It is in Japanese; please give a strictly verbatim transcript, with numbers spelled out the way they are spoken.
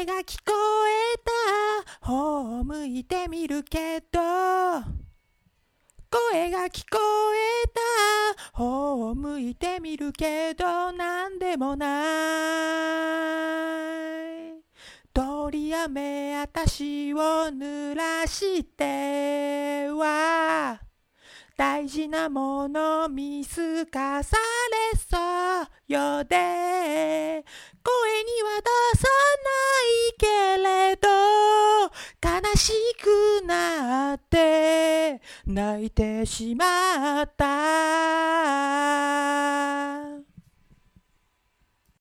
声が聞こえた方を向いてみるけど、声が聞こえた方を向いてみるけど、なんでもない。通り雨あたしを濡らしては大事なもの見透かされそうよで、声には出さないけれど悲しくなって泣いてしまった。